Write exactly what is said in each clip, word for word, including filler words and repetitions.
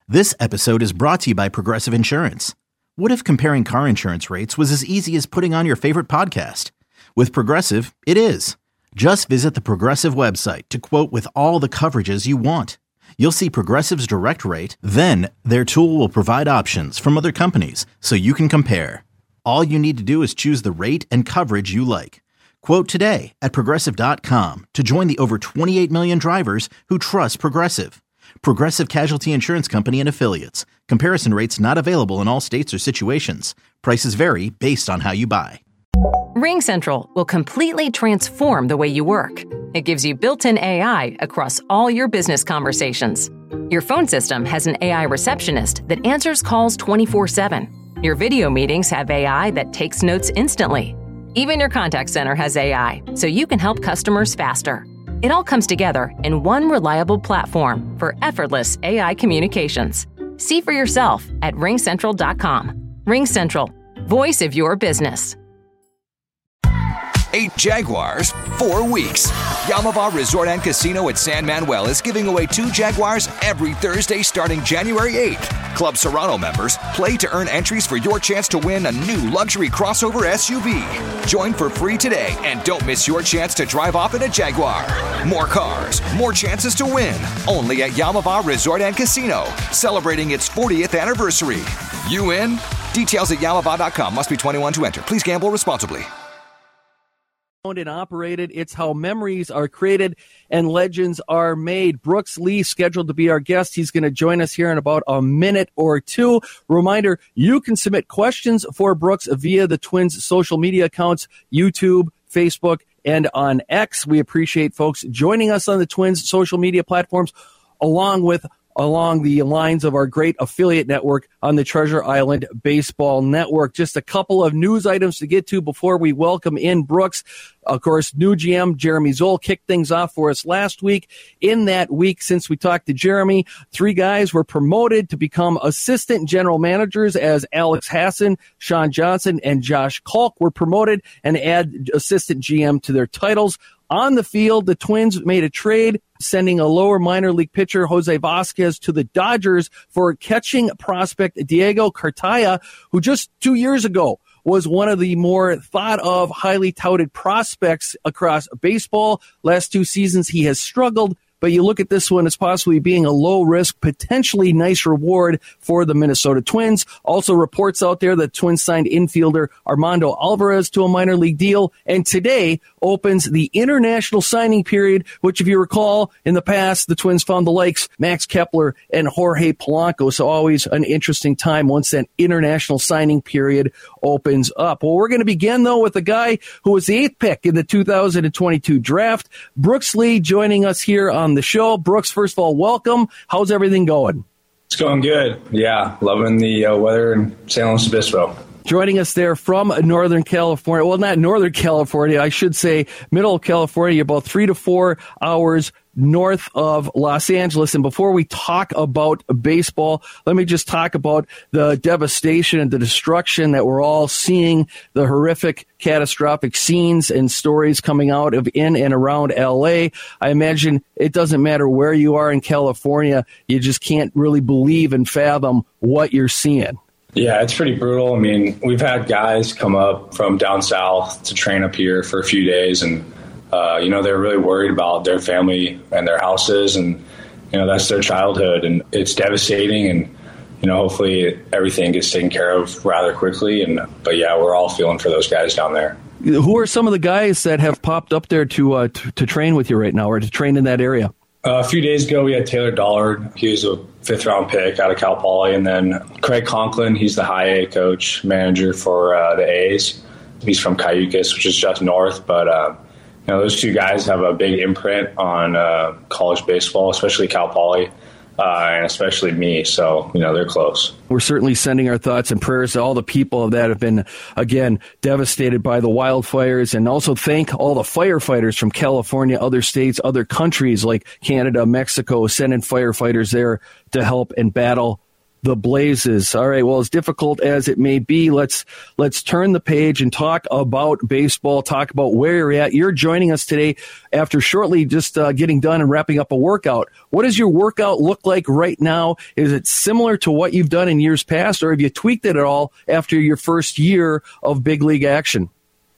This episode is brought to you by Progressive Insurance. What if comparing car insurance rates was as easy as putting on your favorite podcast? With Progressive, it is. Just visit the Progressive website to quote with all the coverages you want. You'll see Progressive's direct rate, then their tool will provide options from other companies so you can compare. All you need to do is choose the rate and coverage you like. Quote today at Progressive dot com to join the over twenty-eight million drivers who trust Progressive. Progressive Casualty Insurance Company and Affiliates. Comparison rates not available in all states or situations. Prices vary based on how you buy. RingCentral will completely transform the way you work. It gives you built-in A I across all your business conversations. Your phone system has an A I receptionist that answers calls twenty-four seven. Your video meetings have A I that takes notes instantly. Even your contact center has A I, so you can help customers faster. It all comes together in one reliable platform for effortless A I communications. See for yourself at ring central dot com. RingCentral, voice of your business. Eight Jaguars, four weeks. Yamava Resort and Casino at San Manuel is giving away two Jaguars every Thursday starting January eighth. Club Serrano members play to earn entries for your chance to win a new luxury crossover S U V. Join for free today and don't miss your chance to drive off in a Jaguar. More cars, more chances to win. Only at Yamava Resort and Casino, celebrating its fortieth anniversary. You in? Details at yamava dot com. Must be twenty-one to enter. Please gamble responsibly. Owned and operated. It's how memories are created and legends are made. Brooks Lee scheduled to be our guest. He's going to join us here in about a minute or two. Reminder, you can submit questions for Brooks via the Twins social media accounts, YouTube, Facebook, and on X. We appreciate folks joining us on the Twins social media platforms, along with along the lines of our great affiliate network on the Treasure Island Baseball Network. Just a couple of news items to get to before we welcome in Brooks. Of course, new G M Jeremy Zoll kicked things off for us last week. In that week, since we talked to Jeremy, three guys were promoted to become assistant general managers as Alex Hassan, Sean Johnson, and Josh Kalk were promoted and add assistant G M to their titles. On the field, the Twins made a trade, sending a lower minor league pitcher, Jose Vasquez, to the Dodgers for catching prospect Diego Cartaya, who just two years ago was one of the more thought of, highly touted prospects across baseball. Last two seasons, he has struggled. But you look at this one as possibly being a low-risk, potentially nice reward for the Minnesota Twins. Also, reports out there that Twins signed infielder Armando Alvarez to a minor league deal. And today opens the international signing period, which, if you recall, in the past, the Twins found the likes Max Kepler and Jorge Polanco. So always an interesting time once that international signing period opens up. Well, we're going to begin, though, with a guy who was the eighth pick in the two thousand twenty-two draft. Brooks Lee joining us here on the show. Brooks, first of all, welcome. How's everything going? It's going good. Yeah, loving the uh, weather in San Luis Obispo. Joining us there from Northern California. Well, not Northern California. I should say middle of California, about three to four hours north of Los Angeles. And before we talk about baseball, let me just talk about the devastation and the destruction that we're all seeing, the horrific, catastrophic scenes and stories coming out of in and around L A. I imagine it doesn't matter where you are in California, you just can't really believe and fathom what you're seeing. Yeah, it's pretty brutal. I mean, we've had guys come up from down south to train up here for a few days, and Uh, you know, they're really worried about their family and their houses, and, you know, that's their childhood, and it's devastating, and, you know, hopefully everything gets taken care of rather quickly. And but, yeah, we're all feeling for those guys down there. Who are some of the guys that have popped up there to uh, to, to train with you right now, or to train in that area? Uh, a few days ago, we had Taylor Dollard. He was a fifth-round pick out of Cal Poly. And then Craig Conklin, he's the high A coach, manager for uh, the A's. He's from Cayucas, which is just north, but uh, – you know, those two guys have a big imprint on uh, college baseball, especially Cal Poly, uh, and especially me. So, you know, they're close. We're certainly sending our thoughts and prayers to all the people that have been, again, devastated by the wildfires, and also thank all the firefighters from California, other states, other countries like Canada, Mexico, sending firefighters there to help and battle the Blazes. All right, well, as difficult as it may be, let's let's turn the page and talk about baseball, talk about where you're at. You're joining us today after shortly just uh, getting done and wrapping up a workout. What does your workout look like right now? Is it similar to what you've done in years past, or have you tweaked it at all after your first year of big league action?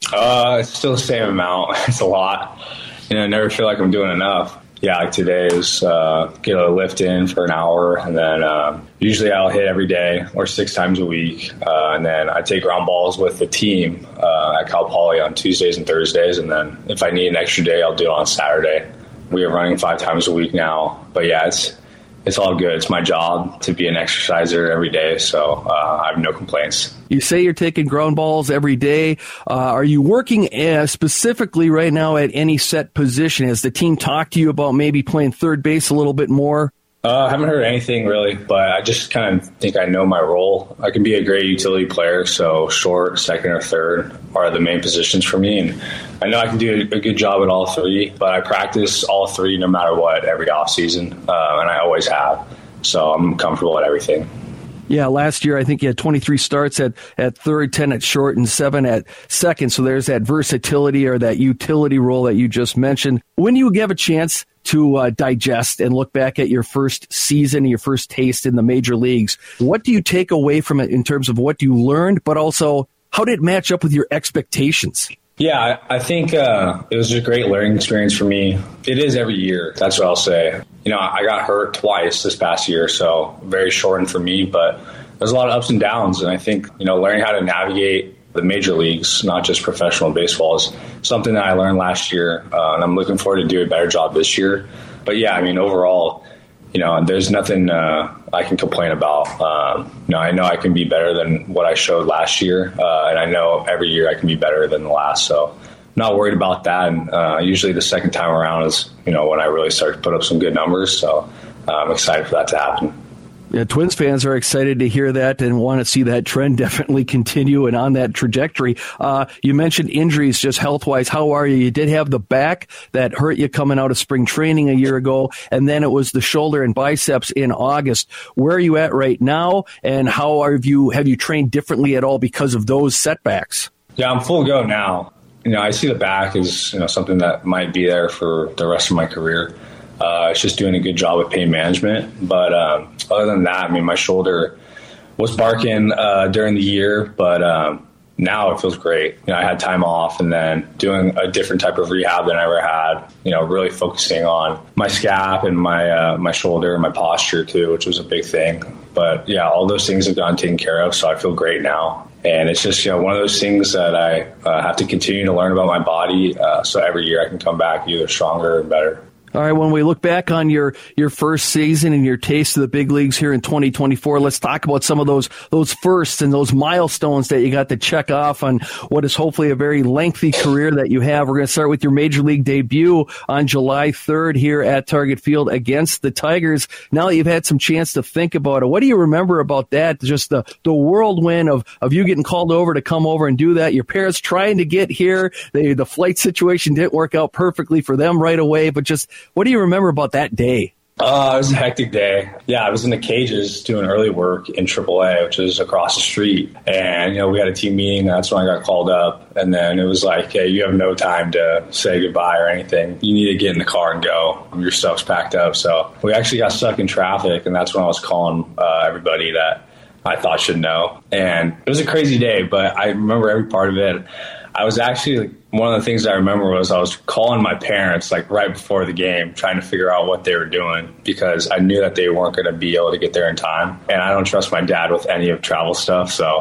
Uh, it's still the same amount. It's a lot. You know, I never feel like I'm doing enough. Yeah, like today is uh, get a lift in for an hour, and then uh, usually I'll hit every day or six times a week. Uh, and then I take ground balls with the team uh, at Cal Poly on Tuesdays and Thursdays. And then if I need an extra day, I'll do it on Saturday. We are running five times a week now. But yeah, it's it's all good. It's my job to be an exerciser every day, so uh, I have no complaints. You say you're taking ground balls every day. Uh, are you working uh, specifically right now at any set position? Has the team talked to you about maybe playing third base a little bit more? Uh, I haven't heard anything really, but I just kind of think I know my role. I can be a great utility player, so short, second, or third are the main positions for me. And I know I can do a good job at all three, but I practice all three no matter what every offseason, uh, and I always have. So I'm comfortable at everything. Yeah, last year I think you had twenty-three starts at, at third, ten at short, and seven at second. So there's that versatility or that utility role that you just mentioned. When you have a chance to uh, digest and look back at your first season, your first taste in the major leagues, what do you take away from it in terms of what you learned, but also how did it match up with your expectations? Yeah, I, I think uh, it was a great learning experience for me. It is every year. That's what I'll say. You know, I got hurt twice this past year, so very shortened for me, but there's a lot of ups and downs. And I think, you know, learning how to navigate the major leagues, not just professional baseball, is something that I learned last year. Uh, and I'm looking forward to doing a better job this year. But yeah, I mean, overall, you know, there's nothing uh, I can complain about. Um, you know, I know I can be better than what I showed last year. Uh, and I know every year I can be better than the last. So not worried about that. And uh, usually the second time around is, you know, when I really start to put up some good numbers. So uh, I'm excited for that to happen. Yeah, Twins fans are excited to hear that and want to see that trend definitely continue and on that trajectory. Uh, you mentioned injuries just health-wise. How are you? You did have the back that hurt you coming out of spring training a year ago, and then it was the shoulder and biceps in August. Where are you at right now, and how have you, have you trained differently at all because of those setbacks? Yeah, I'm full go now. You know, I see the back as, you know, something that might be there for the rest of my career. Uh, it's just doing a good job with pain management. But um, other than that, I mean, my shoulder was barking uh, during the year, but um, now it feels great. You know, I had time off and then doing a different type of rehab than I ever had, you know, really focusing on my scap and my uh, my shoulder and my posture too, which was a big thing. But yeah, all those things have gotten taken care of, so I feel great now. And it's just, you know, one of those things that I uh, have to continue to learn about my body uh, so every year I can come back either stronger and better. All right, when we look back on your, your first season and your taste of the big leagues here in twenty twenty-four, let's talk about some of those those firsts and those milestones that you got to check off on what is hopefully a very lengthy career that you have. We're going to start with your major league debut on July third here at Target Field against the Tigers. Now that you've had some chance to think about it, what do you remember about that? Just the, the whirlwind of, of you getting called over to come over and do that. Your parents trying to get here. They, the flight situation didn't work out perfectly for them right away, but just what do you remember about that day? Uh, it was a hectic day. Yeah, I was in the cages doing early work in triple A, which is across the street. And, you know, we had a team meeting. That's when I got called up. And then it was like, hey, you have no time to say goodbye or anything. You need to get in the car and go. Your stuff's packed up. So we actually got stuck in traffic. And that's when I was calling uh, everybody that I thought should know. And it was a crazy day, but I remember every part of it. I was actually, like, one of the things I remember was I was calling my parents like right before the game, trying to figure out what they were doing because I knew that they weren't going to be able to get there in time. And I don't trust my dad with any of travel stuff. So,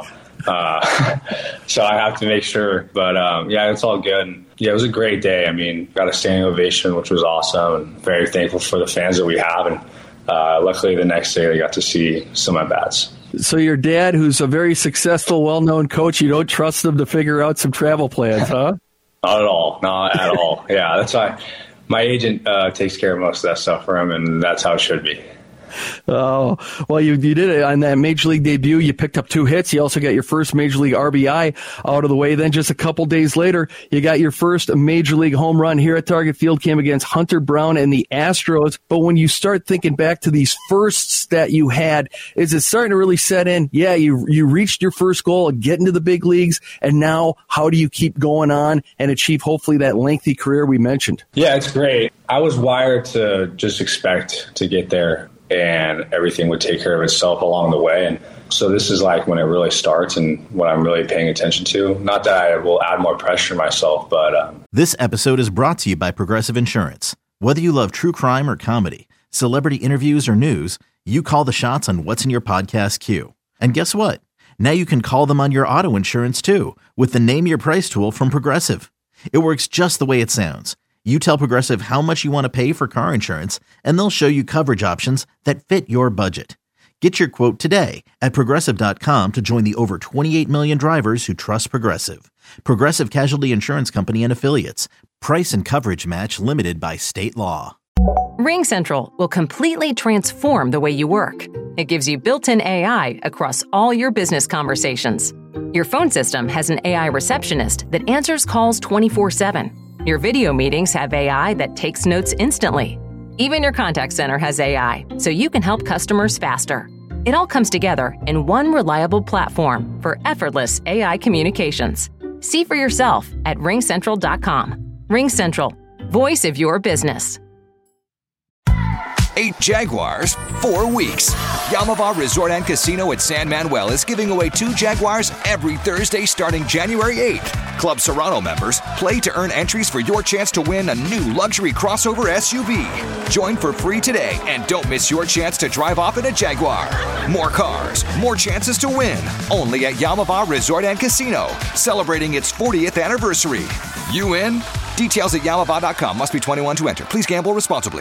uh, so I have to make sure. But um, yeah, it's all good. And, yeah, it was a great day. I mean, got a standing ovation, which was awesome, and very thankful for the fans that we have. And uh, luckily the next day I got to see some at bats. So your dad, who's a very successful, well-known coach, you don't trust him to figure out some travel plans, huh? Not at all. Not at all. Yeah, that's why my agent uh, takes care of most of that stuff for him, and that's how it should be. Oh, well, you you did it on that Major League debut. You picked up two hits. You also got your first Major League R B I out of the way. Then just a couple days later, you got your first Major League home run here at Target Field. Came against Hunter Brown and the Astros. But when you start thinking back to these firsts that you had, is it starting to really set in? Yeah, you you reached your first goal of getting to the big leagues, and now how do you keep going on and achieve hopefully that lengthy career we mentioned? Yeah, it's great. I was wired to just expect to get there, and everything would take care of itself along the way. And so this is like when it really starts and what I'm really paying attention to. Not that I will add more pressure to myself, but... Um... This episode is brought to you by Progressive Insurance. Whether you love true crime or comedy, celebrity interviews or news, you call the shots on what's in your podcast queue. And guess what? Now you can call them on your auto insurance too with the Name Your Price tool from Progressive. It works just the way it sounds. You tell Progressive how much you want to pay for car insurance, and they'll show you coverage options that fit your budget. Get your quote today at Progressive dot com to join the over twenty-eight million drivers who trust Progressive. Progressive Casualty Insurance Company and Affiliates. Price and coverage match limited by state law. RingCentral will completely transform the way you work. It gives you built-in A I across all your business conversations. Your phone system has an A I receptionist that answers calls twenty-four seven. Your video meetings have A I that takes notes instantly. Even your contact center has A I, so you can help customers faster. It all comes together in one reliable platform for effortless A I communications. See for yourself at ring central dot com. RingCentral, voice of your business. Eight Jaguars, four weeks. Yamava Resort and Casino at San Manuel is giving away two Jaguars every Thursday starting January eighth. Club Serrano members play to earn entries for your chance to win a new luxury crossover S U V. Join for free today and don't miss your chance to drive off in a Jaguar. More cars, more chances to win. Only at Yamava Resort and Casino, celebrating its fortieth anniversary. You in? Details at yamava dot com. Must be twenty-one to enter. Please gamble responsibly.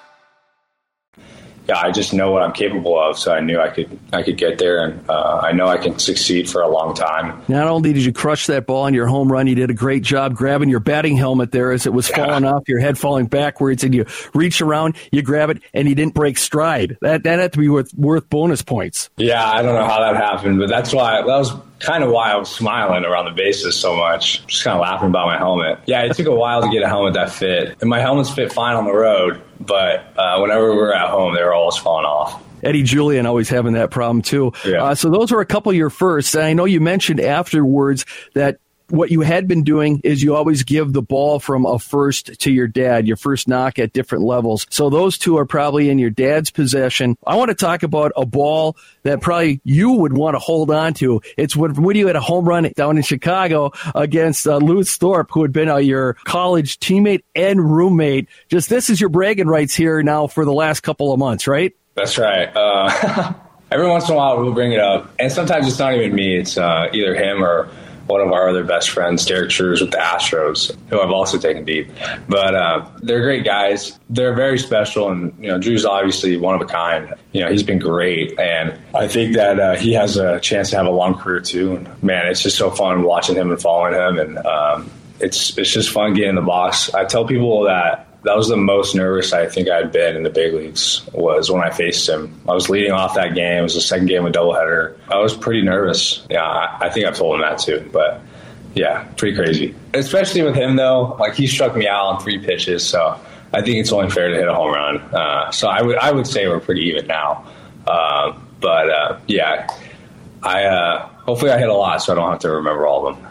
Yeah, I just know what I'm capable of, so I knew I could I could get there, and uh, I know I can succeed for a long time. Not only did you crush that ball on your home run, you did a great job grabbing your batting helmet there as it was yeah. falling off, your head falling backwards, and you reach around, you grab it, and you didn't break stride. That that had to be worth, worth bonus points. Yeah, I don't know how that happened, but that's why that was kind of why I was smiling around the bases so much, just kind of laughing about my helmet. Yeah, it took a while to get a helmet that fit, and my helmets fit fine on the road, but uh, whenever we were at home, they were always falling off. Eddie Julian always having that problem too. Yeah. Uh, so those were a couple of your firsts. And I know you mentioned afterwards that what you had been doing is you always give the ball from a first to your dad, your first knock at different levels. So those two are probably in your dad's possession. I want to talk about a ball that probably you would want to hold on to. It's when, when you had a home run down in Chicago against uh, Lutz Thorpe, who had been uh, your college teammate and roommate. Just this is your bragging rights here now for the last couple of months, right? That's right. Uh, every once in a while we'll bring it up. And sometimes it's not even me. It's uh, either him or one of our other best friends, Derek Trues with the Astros, who I've also taken deep. But uh, they're great guys. They're very special, and you know, Drew's obviously one of a kind. You know, he's been great, and I think that uh, he has a chance to have a long career too. And man, it's just so fun watching him and following him, and um, it's it's just fun getting in the box. I tell people that that was the most nervous I think I'd been in the big leagues was when I faced him. I was leading off that game. It was the second game of doubleheader. I was pretty nervous. Yeah, I, I think I've told him that too. But, yeah, pretty crazy. Especially with him, though. Like, he struck me out on three pitches, so I think it's only fair to hit a home run. Uh, so I would I would say we're pretty even now. Uh, but, uh, yeah, I uh, hopefully I hit a lot so I don't have to remember all of them.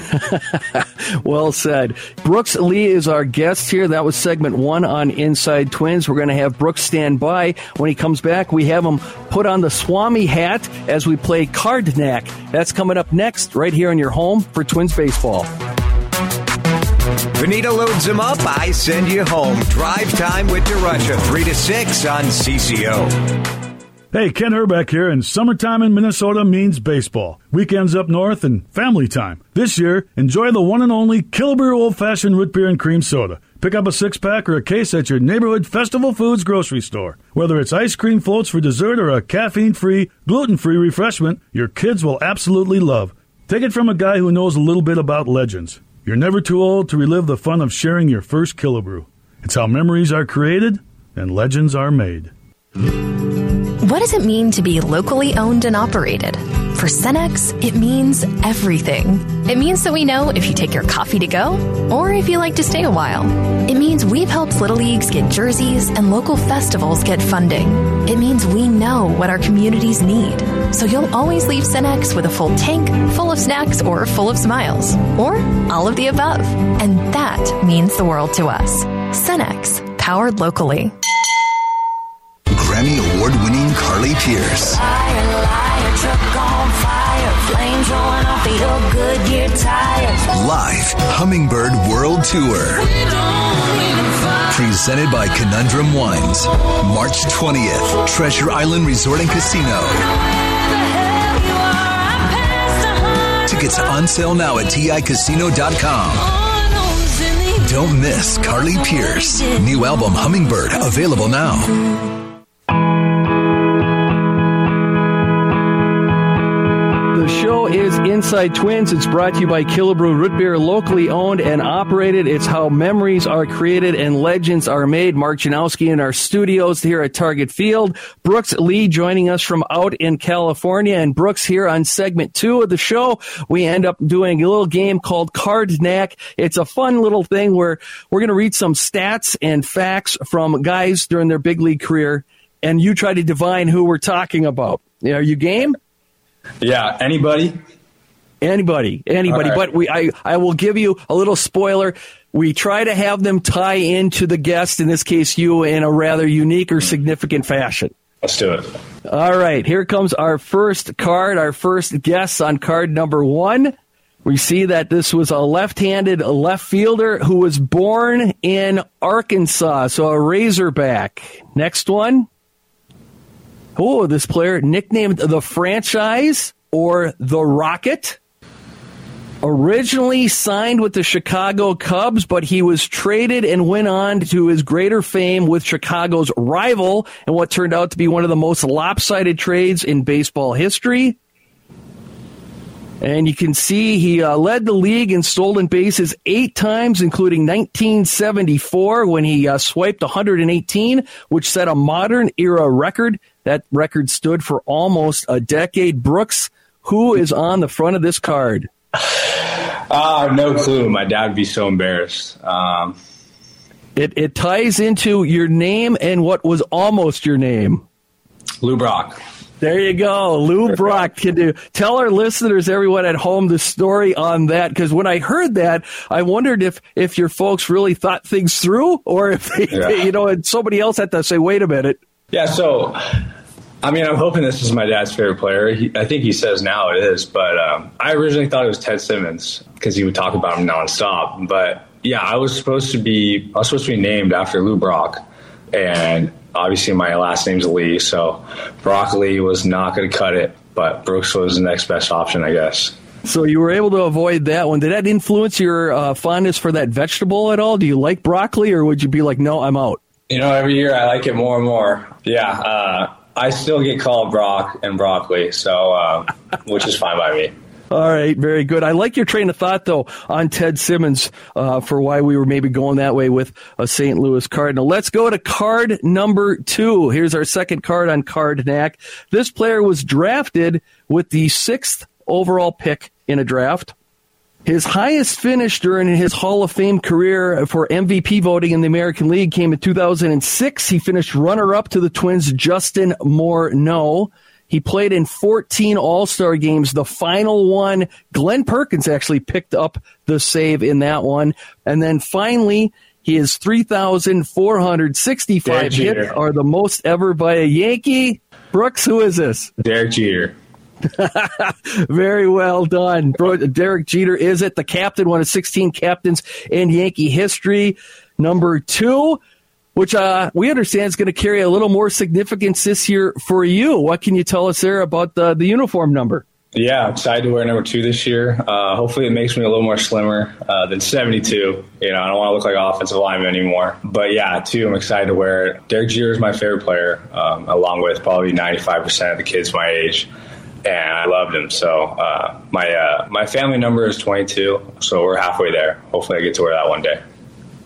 Well said. Brooks Lee is our guest here. That was segment one on Inside Twins. We're going to have Brooks stand by. When he comes back, we have him put on the Swami hat as we play Cardnack. That's coming up next, right here in your home for Twins baseball. Benita loads him up. I send you home. Drive time with DeRusha, three to six on C C O. Hey, Ken Herbeck here, and summertime in Minnesota means baseball. Weekends up north and family time. This year, enjoy the one and only Killebrew Old-Fashioned Root Beer and Cream Soda. Pick up a six-pack or a case at your neighborhood Festival Foods grocery store. Whether it's ice cream floats for dessert or a caffeine-free, gluten-free refreshment, your kids will absolutely love. Take it from a guy who knows a little bit about legends. You're never too old to relive the fun of sharing your first Killebrew. It's how memories are created and legends are made. What does it mean to be locally owned and operated? For Cenex, it means everything. It means that we know if you take your coffee to go or if you like to stay a while. It means we've helped Little Leagues get jerseys and local festivals get funding. It means we know what our communities need. So you'll always leave Cenex with a full tank, full of snacks, or full of smiles. Or all of the above. And that means the world to us. Cenex, powered locally. Grammy Award-winning Carly Pearce. Liar, liar, truck on fire, flames rolling off the old Goodyear tires. Live Hummingbird World Tour. Presented by Conundrum Wines. March twentieth, Treasure Island Resort and Casino. Tickets on sale now at T I casino dot com. Don't miss Carly Pearce. New album Hummingbird, available now. The show is Inside Twins. It's brought to you by Killebrew Root Beer, locally owned and operated. It's how memories are created and legends are made. Mark Janowski in our studios here at Target Field. Brooks Lee joining us from out in California. And Brooks, here on segment two of the show, we end up doing a little game called Card Knack. It's a fun little thing where we're going to read some stats and facts from guys during their big league career, and you try to divine who we're talking about. Are you game? Yeah, anybody? Anybody, anybody. Right. But we, I, I will give you a little spoiler. We try to have them tie into the guest, in this case you, in a rather unique or significant fashion. Let's do it. All right, here comes our first card, our first guess on card number one. We see that this was a left-handed left fielder who was born in Arkansas, so a Razorback. Next one. Oh, this player nicknamed the Franchise or the Rocket. Originally signed with the Chicago Cubs, but he was traded and went on to his greater fame with Chicago's rival and what turned out to be one of the most lopsided trades in baseball history. And you can see he uh, led the league in stolen bases eight times, including nineteen seventy-four when he uh, swiped one hundred eighteen, which set a modern era record. That record stood for almost a decade. Brooks, who is on the front of this card? Uh, no clue. My dad would be so embarrassed. Um, it, it ties into your name and what was almost your name. Lou Brock. There you go. Lou Brock. Can you tell our listeners, everyone at home, the story on that? Because when I heard that, I wondered if, if your folks really thought things through, or if they, yeah. you know, and somebody else had to say, wait a minute. Yeah, so, I mean, I'm hoping this is my dad's favorite player. He, I think he says now it is, but um, I originally thought it was Ted Simmons because he would talk about him nonstop. But, yeah, I was supposed to be I was supposed to be named after Lou Brock, and obviously my last name's Lee, so Brock Lee was not going to cut it, but Brooks was the next best option, I guess. So you were able to avoid that one. Did that influence your uh, fondness for that vegetable at all? Do you like broccoli, or would you be like, no, I'm out? You know, every year I like it more and more. Yeah, uh, I still get called Brock and broccoli, so uh, which is fine by me. All right, very good. I like your train of thought, though, on Ted Simmons uh, for why we were maybe going that way with a Saint Louis Cardinal. Let's go to card number two. Here's our second card on Card Knack. This player was drafted with the sixth overall pick in a draft. His highest finish during his Hall of Fame career for M V P voting in the American League came in two thousand six. He finished runner-up to the Twins' Justin Morneau. He played in fourteen All-Star games. The final one, Glenn Perkins actually picked up the save in that one. And then finally, his three thousand four hundred sixty-five hits are the most ever by a Yankee. Brooks, who is this? Derek Jeter. Very well done. Derek Jeter is it. The captain, one of sixteen captains in Yankee history. Number two, which uh, we understand is going to carry a little more significance this year for you. What can you tell us there about the, the uniform number? Yeah, I'm excited to wear number two this year. Uh, hopefully it makes me a little more slimmer uh, than seventy-two. You know, I don't want to look like an offensive lineman anymore. But yeah, two, I'm excited to wear it. Derek Jeter is my favorite player, um, along with probably ninety-five percent of the kids my age. And I loved him. So uh, my uh, my family number is twenty-two, so we're halfway there. Hopefully I get to wear that one day.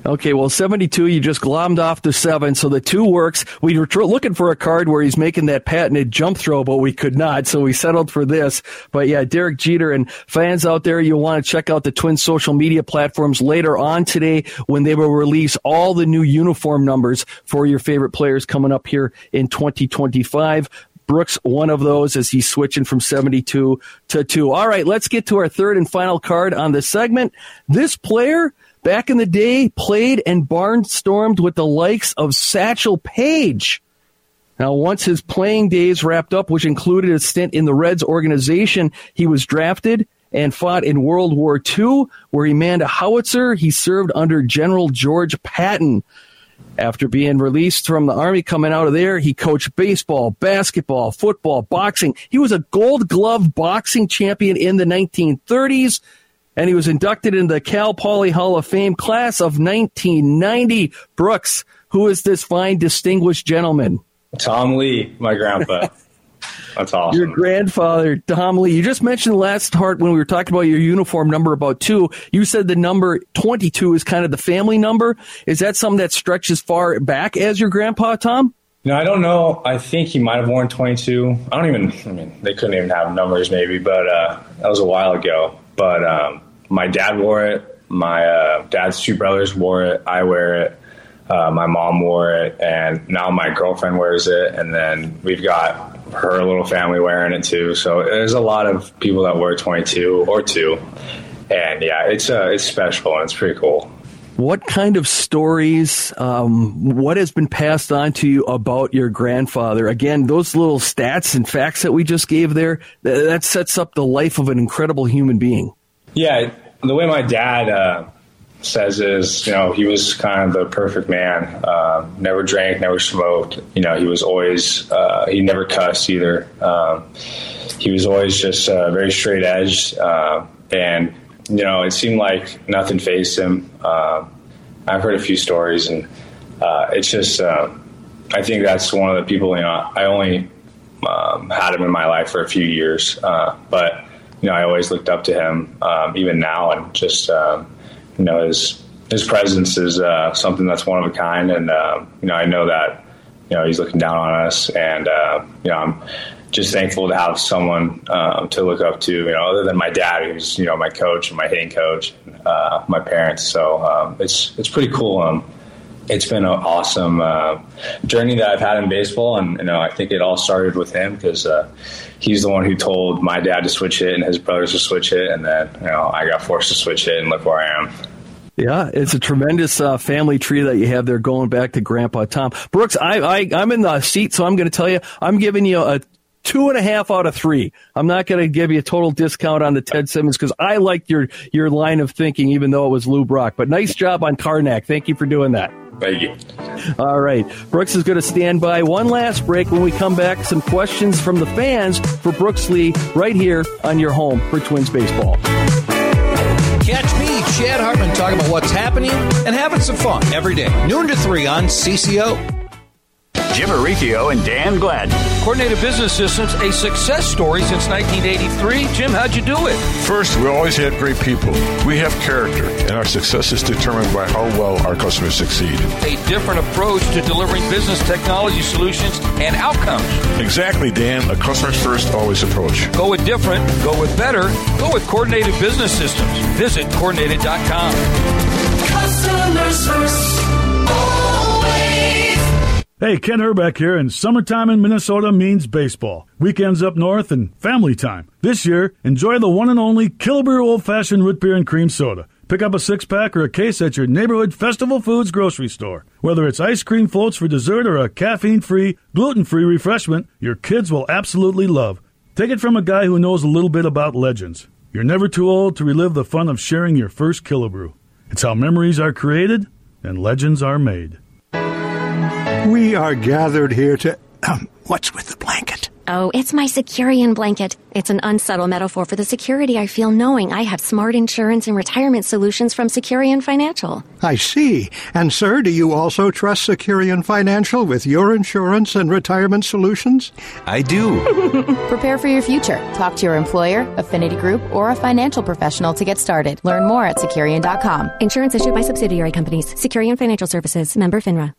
Okay, well, seventy-two, you just glommed off the seven, so the two works. We were tr- looking for a card where he's making that patented jump throw, but we could not, so we settled for this. But yeah, Derek Jeter, and fans out there, you'll want to check out the Twins social media platforms later on today when they will release all the new uniform numbers for your favorite players coming up here in twenty twenty-five. Brooks, one of those, as he's switching from seventy-two to two. All right, let's get to our third and final card on the segment. This player, back in the day, played and barnstormed with the likes of Satchel Paige. Now, once his playing days wrapped up, which included a stint in the Reds organization, he was drafted and fought in World War Two, where he manned a howitzer. He served under General George Patton. After being released from the Army, coming out of there, he coached baseball, basketball, football, boxing. He was a Gold Glove boxing champion in the nineteen thirties, and he was inducted into the Cal Poly Hall of Fame class of nineteen ninety. Brooks, who is this fine, distinguished gentleman? Tom Lee, my grandpa. That's awesome. Your grandfather, Tom Lee. You just mentioned last part when we were talking about your uniform number about two. You said the number twenty-two is kind of the family number. Is that something that stretches far back as your grandpa, Tom? No, I don't know. I think he might have worn twenty-two. I don't even, I mean, they couldn't even have numbers maybe, but uh, that was a while ago. But um, my dad wore it. My uh, dad's two brothers wore it. I wear it. Uh, my mom wore it. And now my girlfriend wears it. And then we've got her little family wearing it too. So there's a lot of people that wear twenty-two or two. And yeah, it's uh, it's special and it's pretty cool. What kind of stories, um, what has been passed on to you about your grandfather? Again, those little stats and facts that we just gave there, th- that sets up the life of an incredible human being. Yeah, the way my dad uh, says is, you know, he was kind of the perfect man. Uh, never drank, never smoked. You know, he was always, uh, he never cussed either. Um, he was always just uh, very straight edged. Uh, and, you know, it seemed like nothing fazed him. Uh, I've heard a few stories, and uh, it's just, uh, I think that's one of the people, you know, I only um, had him in my life for a few years. Uh, but, you know, I always looked up to him, um, even now, and just, um, you know, his his presence is uh, something that's one of a kind, and uh, you know, I know that, you know, he's looking down on us, and uh, you know, I'm just thankful to have someone um, to look up to, you know, other than my dad, who's, you know, my coach and my hitting coach, uh, my parents. So um, it's it's pretty cool. Um, it's been an awesome uh, journey that I've had in baseball, and you know, I think it all started with him because uh, he's the one who told my dad to switch hit and his brothers to switch hit, and then, you know, I got forced to switch hit, and look where I am. Yeah, it's a tremendous uh, family tree that you have there going back to Grandpa Tom. Brooks, I, I, I'm in the seat, so I'm going to tell you, I'm giving you a two and a half out of three. I'm not going to give you a total discount on the Ted Simmons because I liked your, your line of thinking, even though it was Lou Brock. But nice job on Karnak. Thank you for doing that. Thank you. All right. Brooks is going to stand by. One last break. When we come back, some questions from the fans for Brooks Lee right here on your home for Twins baseball. Catch me, Chad Hartman, talking about what's happening and having some fun every day, noon to three on C C O. Jim Aricchio and Dan Gladden. Coordinated Business Systems, a success story since nineteen eighty-three. Jim, how'd you do it? First, we always had great people. We have character, and our success is determined by how well our customers succeed. A different approach to delivering business technology solutions and outcomes. Exactly, Dan. A customers first always approach. Go with different. Go with better. Go with Coordinated Business Systems. Visit coordinated dot com. Customers first. Hey, Ken Herbeck here, and summertime in Minnesota means baseball. Weekends up north and family time. This year, enjoy the one and only Killebrew Old-Fashioned Root Beer and Cream Soda. Pick up a six-pack or a case at your neighborhood Festival Foods grocery store. Whether it's ice cream floats for dessert or a caffeine-free, gluten-free refreshment, your kids will absolutely love. Take it from a guy who knows a little bit about legends. You're never too old to relive the fun of sharing your first Killebrew. It's how memories are created and legends are made. We are gathered here to... Um, what's with the blanket? Oh, it's my Securian blanket. It's an unsubtle metaphor for the security I feel knowing I have smart insurance and retirement solutions from Securian Financial. I see. And, sir, do you also trust Securian Financial with your insurance and retirement solutions? I do. Prepare for your future. Talk to your employer, affinity group, or a financial professional to get started. Learn more at Securian dot com. Insurance issued by subsidiary companies. Securian Financial Services. Member FINRA.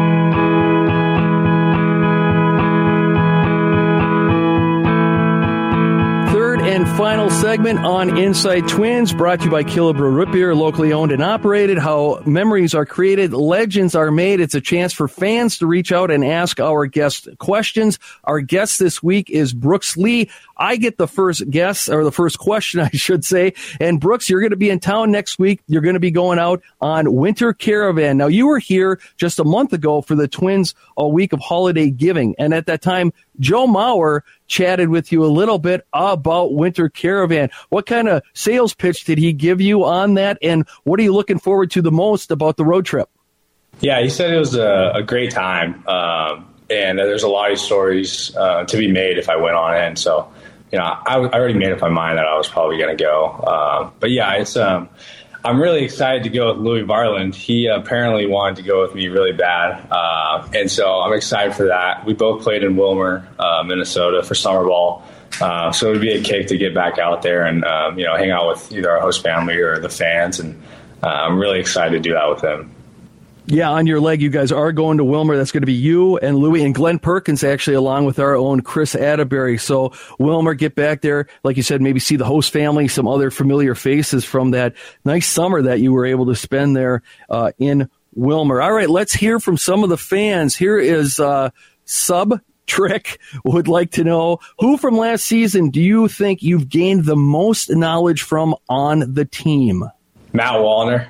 And final segment on Inside Twins, brought to you by Killebrew Root Beer, locally owned and operated. How memories are created, legends are made. It's a chance for fans to reach out and ask our guest questions. Our guest this week is Brooks Lee. I get the first guess, or the first question, I should say. And Brooks, you're going to be in town next week. You're going to be going out on Winter Caravan. Now, you were here just a month ago for the Twins a week of holiday giving. And at that time, Joe Mauer chatted with you a little bit about Winter Caravan. What kind of sales pitch did he give you on that? And what are you looking forward to the most about the road trip? Yeah, he said it was a, a great time. Um, and there's a lot of stories uh, to be made if I went on it. And so, you know, I, I already made up my mind that I was probably going to go. Uh, but yeah, it's um, I'm really excited to go with Louis Varland. He apparently wanted to go with me really bad. Uh, and so I'm excited for that. We both played in Wilmer, uh, Minnesota for summer ball. Uh, so it would be a kick to get back out there and, um, you know, hang out with either our host family or the fans. And uh, I'm really excited to do that with him. Yeah, on your leg, you guys are going to Wilmer. That's going to be you and Louis and Glenn Perkins, actually, along with our own Chris Atterbury. So Wilmer, get back there. Like you said, maybe see the host family, some other familiar faces from that nice summer that you were able to spend there uh, in Wilmer. All right, let's hear from some of the fans. Here is uh, Sub Trick would like to know, who from last season do you think you've gained the most knowledge from on the team? Matt Wallner.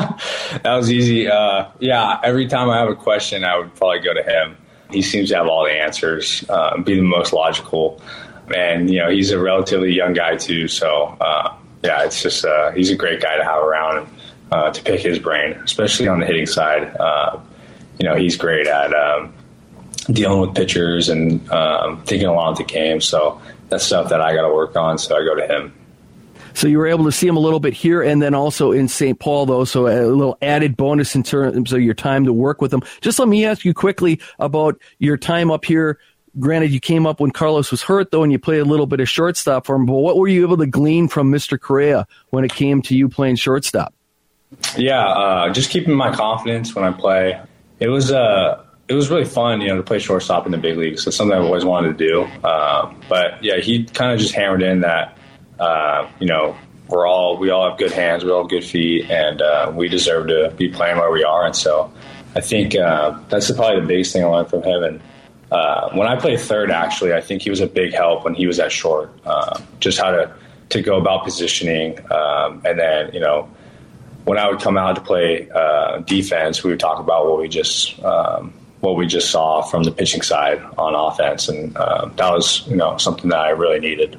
That was easy. Uh, yeah, every time I have a question, I would probably go to him. He seems to have all the answers, uh, be the most logical. And, you know, he's a relatively young guy, too. So, uh, yeah, it's just uh, he's a great guy to have around and uh, to pick his brain, especially on the hitting side. Uh, you know, he's great at um, dealing with pitchers and um, thinking a lot of the game. So that's stuff that I got to work on. So I go to him. So you were able to see him a little bit here and then also in Saint Paul, though, so a little added bonus in terms of your time to work with him. Just let me ask you quickly about your time up here. Granted, you came up when Carlos was hurt, though, and you played a little bit of shortstop for him. But what were you able to glean from Mister Correa when it came to you playing shortstop? Yeah, uh, just keeping my confidence when I play. It was uh, it was really fun, you know, to play shortstop in the big leagues. It's something I've always wanted to do. Uh, but, yeah, he kind of just hammered in that, Uh, you know, we're all we all have good hands, we all have good feet, and uh, we deserve to be playing where we are. And so, I think uh, that's probably the biggest thing I learned from him. And uh, when I played third, actually, I think he was a big help when he was at short. Uh, just how to to go about positioning, um, and then you know, when I would come out to play uh, defense, we would talk about what we just um, what we just saw from the pitching side on offense, and uh, that was you know something that I really needed.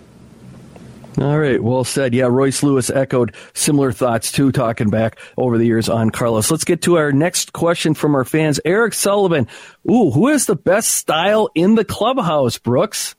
All right, well said. Yeah, Royce Lewis echoed similar thoughts, too, talking back over the years on Carlos. Let's get to our next question from our fans. Eric Sullivan. Ooh, who has the best style in the clubhouse, Brooks?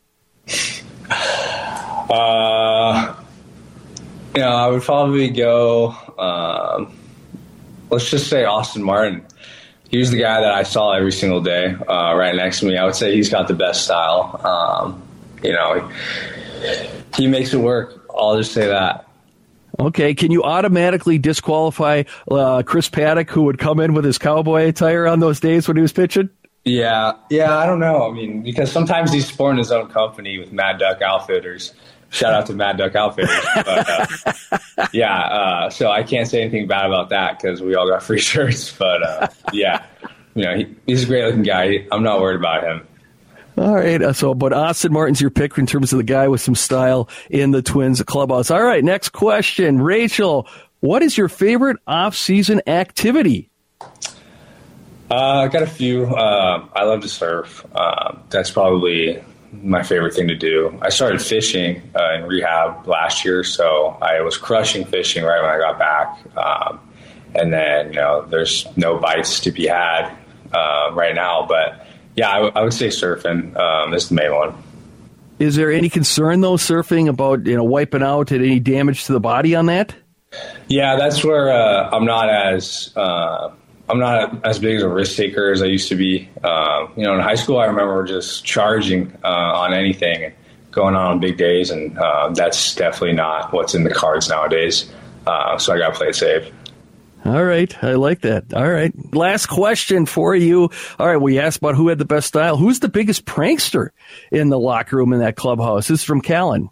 Uh, you know, I would probably go, um, let's just say Austin Martin. He was the guy that I saw every single day uh, right next to me. I would say he's got the best style. Um, you know, he, he makes it work. I'll just say that. Okay, can you automatically disqualify uh, Chris Paddock, who would come in with his cowboy attire on those days when he was pitching? Yeah, yeah, I don't know. I mean, because sometimes he's sporting his own company with Mad Duck Outfitters. Shout out to Mad Duck Outfitters. But, uh, yeah, uh, so I can't say anything bad about that because we all got free shirts. But, uh, yeah, you know, he, he's a great-looking guy. I'm not worried about him. All right, uh, so but Austin Martin's your pick in terms of the guy with some style in the Twins clubhouse. All right, next question. Rachel, what is your favorite off-season activity? Uh, I got a few. Uh, I love to surf. Uh, that's probably my favorite thing to do. I started fishing uh, in rehab last year, so I was crushing fishing right when I got back. Um, and then, you know, there's no bites to be had uh, right now, but yeah, I, w- I would say surfing um, is the main one. Is there any concern, though, surfing about, you know, wiping out and any damage to the body on that? Yeah, that's where uh, I'm not as uh, I'm not as big as a risk taker as I used to be. Uh, you know, in high school, I remember just charging uh, on anything and going on on big days, and uh, that's definitely not what's in the cards nowadays. Uh, so I got to play it safe. All right. I like that. All right. Last question for you. All right. We asked about who had the best style. Who's the biggest prankster in the locker room in that clubhouse? This is from Callan.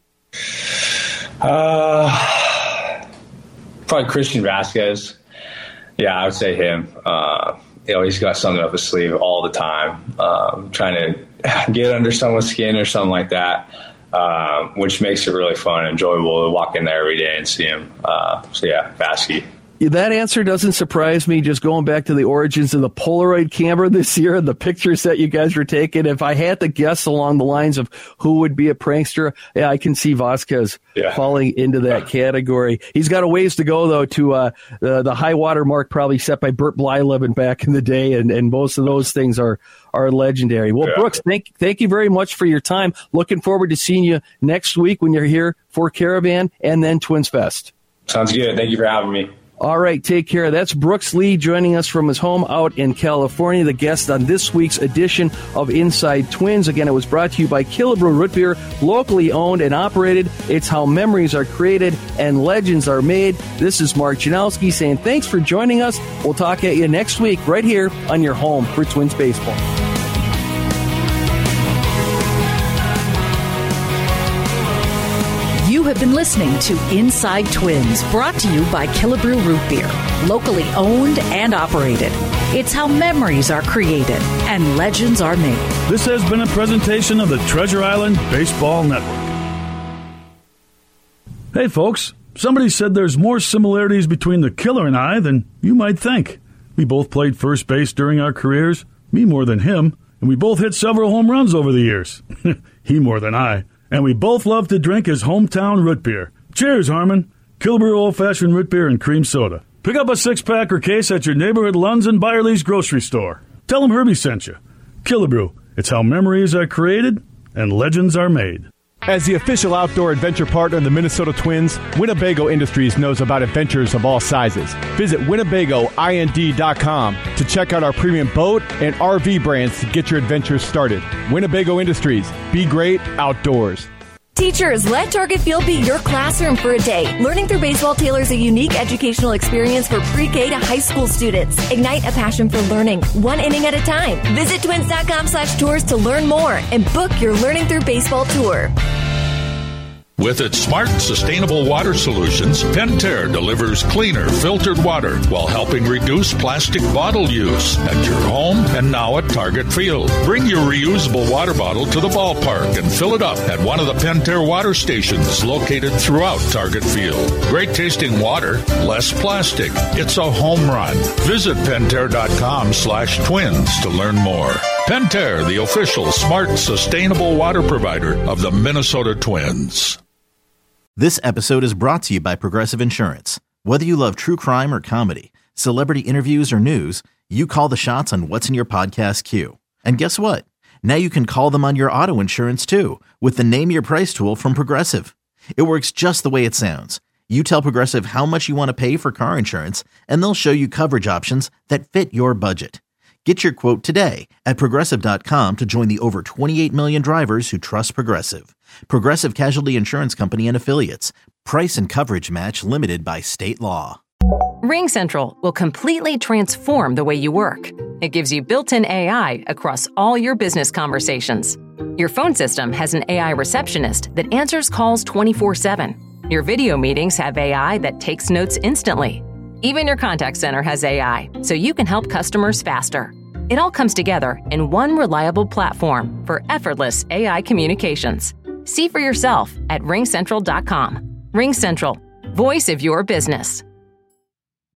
Uh, probably Christian Vasquez. Yeah, I would say him. Uh, you know, he's got something up his sleeve all the time, um, trying to get under someone's skin or something like that, uh, which makes it really fun and enjoyable to walk in there every day and see him. Uh, so, yeah, Vasquez. That answer doesn't surprise me, just going back to the origins of the Polaroid camera this year and the pictures that you guys were taking. If I had to guess along the lines of who would be a prankster, yeah, I can see Vasquez yeah. falling into that category. He's got a ways to go, though, to uh, the, the high water mark probably set by Bert Blyleven back in the day, and, and most of those things are are legendary. Well, yeah. Brooks, thank, thank you very much for your time. Looking forward to seeing you next week when you're here for Caravan and then Twins Fest. Sounds good. Thank you for having me. All right, take care. That's Brooks Lee joining us from his home out in California, the guest on this week's edition of Inside Twins. Again, it was brought to you by Killebrew Root Beer, locally owned and operated. It's how memories are created and legends are made. This is Mark Janowski saying thanks for joining us. We'll talk at you next week right here on your home for Twins baseball. You have been listening to Inside Twins, brought to you by Killebrew Root Beer, locally owned and operated. It's how memories are created and legends are made. This has been a presentation of the Treasure Island Baseball Network. Hey, folks, somebody said there's more similarities between the killer and I than you might think. We both played first base during our careers, me more than him, and we both hit several home runs over the years. He more than I. And we both love to drink his hometown root beer. Cheers, Harmon. Killebrew old-fashioned root beer and cream soda. Pick up a six-pack or case at your neighborhood Lunds and Byerly's grocery store. Tell them Herbie sent you. Killebrew, it's how memories are created and legends are made. As the official outdoor adventure partner of the Minnesota Twins, Winnebago Industries knows about adventures of all sizes. Visit Winnebago Ind dot com to check out our premium boat and R V brands to get your adventures started. Winnebago Industries. Be great outdoors. Teachers, let Target Field be your classroom for a day. Learning through baseball tailors a unique educational experience for pre-K to high school students. Ignite a passion for learning, one inning at a time. Visit twins.com slash tours to learn more and book your Learning Through Baseball tour. With its smart, sustainable water solutions, Pentair delivers cleaner, filtered water while helping reduce plastic bottle use at your home and now at Target Field. Bring your reusable water bottle to the ballpark and fill it up at one of the Pentair water stations located throughout Target Field. Great tasting water, less plastic. It's a home run. Visit Pentair.com slash twins to learn more. Pentair, the official smart, sustainable water provider of the Minnesota Twins. This episode is brought to you by Progressive Insurance. Whether you love true crime or comedy, celebrity interviews or news, you call the shots on what's in your podcast queue. And guess what? Now you can call them on your auto insurance too with the Name Your Price tool from Progressive. It works just the way it sounds. You tell Progressive how much you want to pay for car insurance, and they'll show you coverage options that fit your budget. Get your quote today at Progressive dot com to join the over twenty-eight million drivers who trust Progressive. Progressive Casualty Insurance Company and Affiliates. Price and coverage match limited by state law. RingCentral will completely transform the way you work. It gives you built-in A I across all your business conversations. Your phone system has an A I receptionist that answers calls twenty-four seven. Your video meetings have A I that takes notes instantly. Even your contact center has A I, so you can help customers faster. It all comes together in one reliable platform for effortless A I communications. See for yourself at ring central dot com. RingCentral, voice of your business.